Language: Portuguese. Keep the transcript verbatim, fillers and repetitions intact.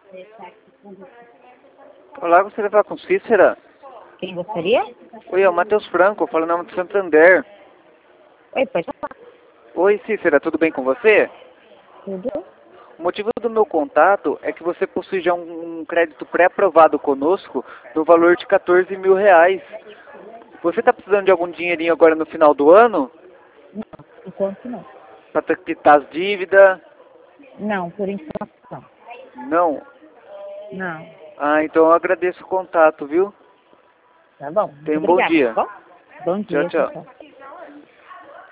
Olá, gostaria de falar com Cícera. Quem gostaria? Oi, é o Matheus Franco, falando nome do Santander. Oi, pode falar. Oi, Cícera, tudo bem com você? Tudo? O motivo do meu contato é que você possui já um, um crédito pré-aprovado conosco no valor de quatorze mil reais. Você está precisando de algum dinheirinho agora no final do ano? Não, por enquanto não. Para quitar as dívidas? Não, por enquanto não. Não? Não. Ah, então eu agradeço o contato, viu? Tá bom. Muito Tenha um bom obrigada, dia. tá bom? Bom Tchau, dia, tchau. tchau.